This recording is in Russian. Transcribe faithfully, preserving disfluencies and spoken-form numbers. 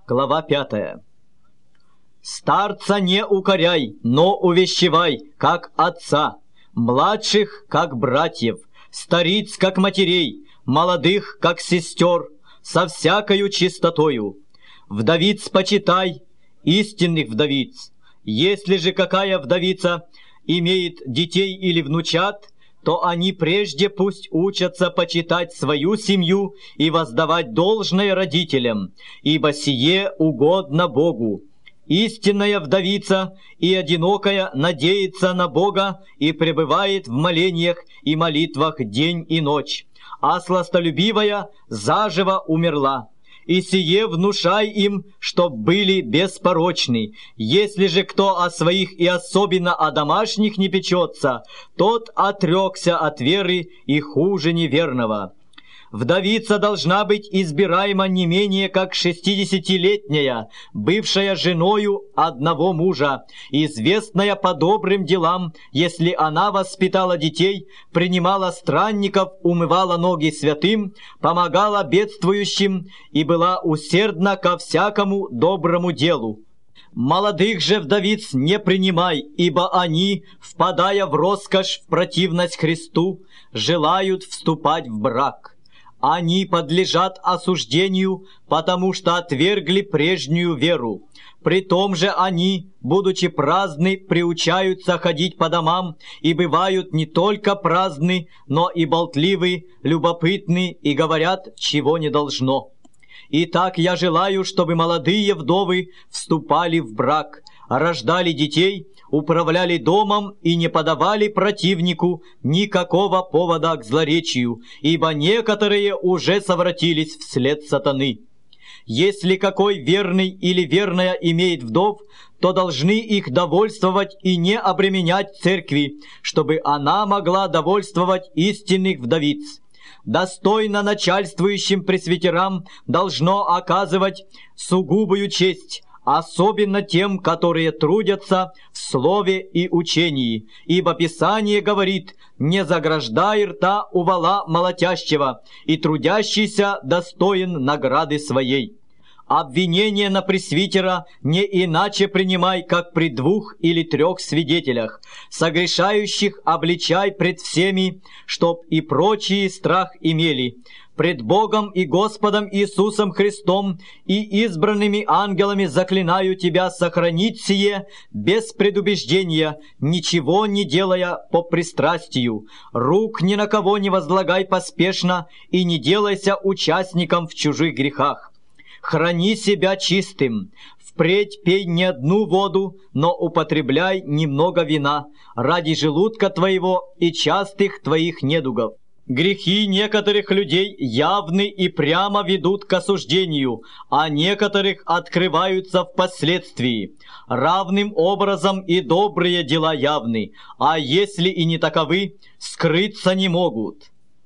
Глава пятая. «Старца не укоряй, но увещевай, как отца, младших, как братьев, стариц, как матерей, молодых, как сестер, со всякою чистотою. Вдовиц почитай, истинных вдовиц. Если же какая вдовица имеет детей или внучат, то они прежде пусть учатся почитать свою семью и воздавать должное родителям, ибо сие угодно Богу. Истинная вдовица и одинокая надеется на Бога и пребывает в молениях и молитвах день и ночь, а сластолюбивая заживо умерла. И сие внушай им, чтоб были беспорочны. Если же кто о своих и особенно о домашних не печется, тот отрекся от веры и хуже неверного. Вдовица должна быть избираема не менее как шестидесятилетняя, бывшая женою одного мужа, известная по добрым делам, если она воспитала детей, принимала странников, умывала ноги святым, помогала бедствующим и была усердна ко всякому доброму делу. Молодых же вдовиц не принимай, ибо они, впадая в роскошь, в противность Христу, желают вступать в брак. Они подлежат осуждению, потому что отвергли прежнюю веру. При том же они, будучи праздны, приучаются ходить по домам и бывают не только праздны, но и болтливы, любопытны и говорят, чего не должно. Итак, я желаю, чтобы молодые вдовы вступали в брак, рождали детей, управляли домом и не подавали противнику никакого повода к злоречию, ибо некоторые уже совратились вслед сатаны. Если какой верный или верная имеет вдов, то должны их довольствовать и не обременять церкви, чтобы она могла довольствовать истинных вдовиц. Достойно начальствующим пресвитерам должно оказывать сугубую честь, особенно тем, которые трудятся в слове и учении, ибо Писание говорит: «Не заграждай рта у вола молотящего, и трудящийся достоин награды своей». Обвинение на пресвитера не иначе принимай, как при двух или трех свидетелях. Согрешающих обличай пред всеми, чтоб и прочие страх имели. Пред Богом и Господом Иисусом Христом и избранными ангелами заклинаю тебя сохранить сие без предубеждения, ничего не делая по пристрастию. Рук ни на кого не возлагай поспешно и не делайся участником в чужих грехах. Храни себя чистым. Впредь пей не одну воду, но употребляй немного вина ради желудка твоего и частых твоих недугов. Грехи некоторых людей явны и прямо ведут к осуждению, а некоторых открываются впоследствии. Равным образом и добрые дела явны, а если и не таковы, скрыться не могут.